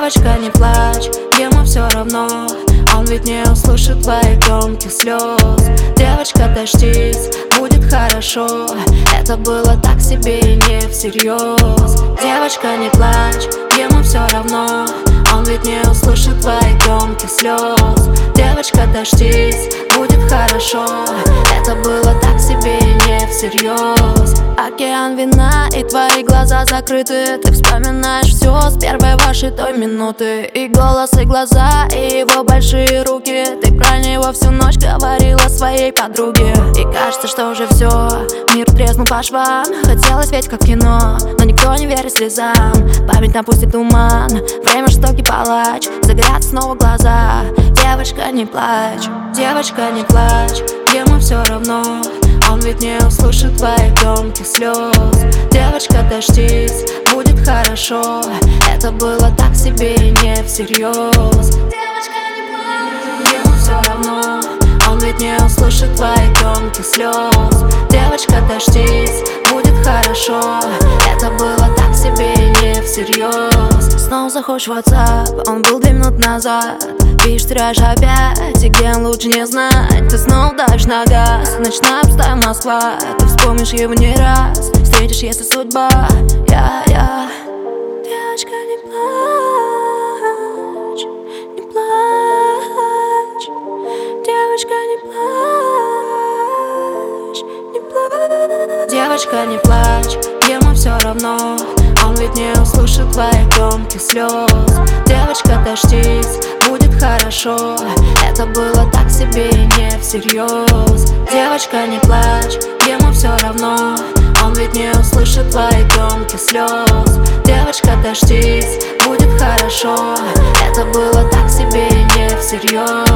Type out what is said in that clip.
Девочка, не плачь, ему все равно, он ведь не услышит твоих громких слез. Девочка, дождись, будет хорошо, это было так себе и не всерьез. Девочка, не плачь, ему все равно, он ведь не услышит твоих громких слез. Девочка, дождись, будет хорошо, это было так себе и не всерьез. Океан вина и твои глаза закрыты, ты вспоминаешь все с первой вашей той минуты. И голос, и глаза, и его большие руки, ты про него всю ночь говорила своей подруге. И кажется, что уже все, мир треснул по швам. Хотелось ведь как кино, но никто не верит слезам. Память напустит туман, время жестокий палач, загорят снова глаза. Девочка, не плачь, девочка, не плачь, ему все равно, он ведь не услышит твоих громких слез. Девочка, дождись, будет хорошо, это было так себе и не всерьез. Девочка, не плачь, ему все равно, он ведь не услышит твоих громких слез. Девочка, дождись, будет хорошо, это было так себе и не всерьез. Снова заходишь в WhatsApp, он был 2 минуты назад. Пишешь, теряешь опять, и где лучше не знать. Ты снова давишь на газ, ночная пустая Москва. Ты вспомнишь его не раз, встретишь, если судьба. Девочка, не плачь, не плачь. Девочка, не плачь, не плачь. Девочка, не плачь, ему все равно, он ведь не услышит твоих громких слез. Девочка, дождись, будет хорошо, это было так себе и не всерьез. Девочка, не плачь, ему все равно, он ведь не услышит твоих громких слез. Девочка, дождись, будет хорошо, это было так себе и не всерьез.